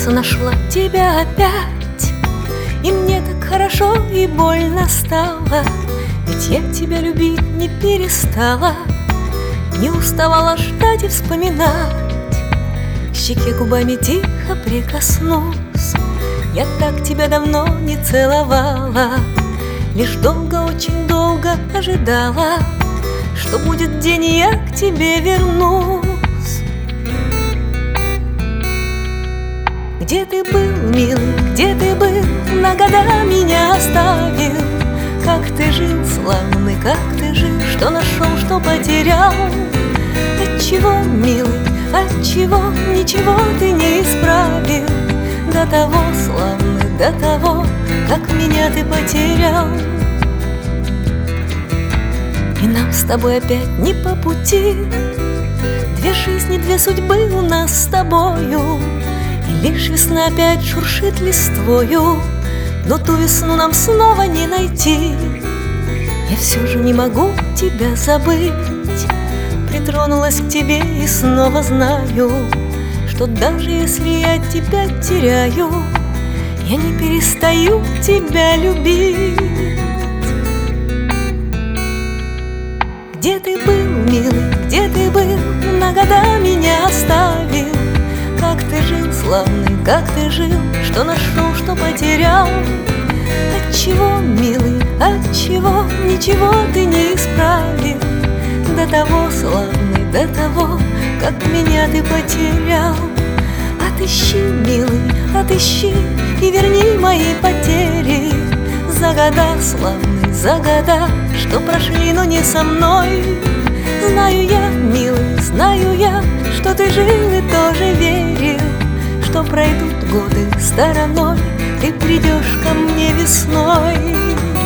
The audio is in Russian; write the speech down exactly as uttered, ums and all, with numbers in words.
кажется, нашла тебя опять, и мне так хорошо и больно стало. Ведь я тебя любить не перестала, не уставала ждать и вспоминать. К щеке губами тихо прикоснусь. Я так тебя давно не целовала, лишь долго, очень долго ожидала, что будет день, и я к тебе вернусь. Где ты был, милый, где ты был, на года меня оставил? Как ты жил, славный, как ты жил, что нашел, что потерял? Отчего, милый, отчего ничего ты не исправил? До того, славный, до того, как меня ты потерял. И нам с тобой опять не по пути, две жизни, две судьбы у нас с тобою. И лишь весна опять шуршит листвою, но ту весну нам снова не найти. Я все же не могу тебя забыть, притронулась к тебе и снова знаю, что даже если я тебя теряю, я не перестаю тебя любить. Где ты был, милый, где ты был, на года меня оставил? Как ты жил, славный, как ты жил, что нашел, что потерял? Отчего, милый, отчего ничего ты не исправил? До того, славный, до того, как меня ты потерял. Отыщи, милый, отыщи и верни мои потери. За года, славный, за года, что прошли, но не со мной. Знаю я, милый, знаю я, что ты жил и тоже верил, что пройдут годы стороной, ты придешь ко мне весной.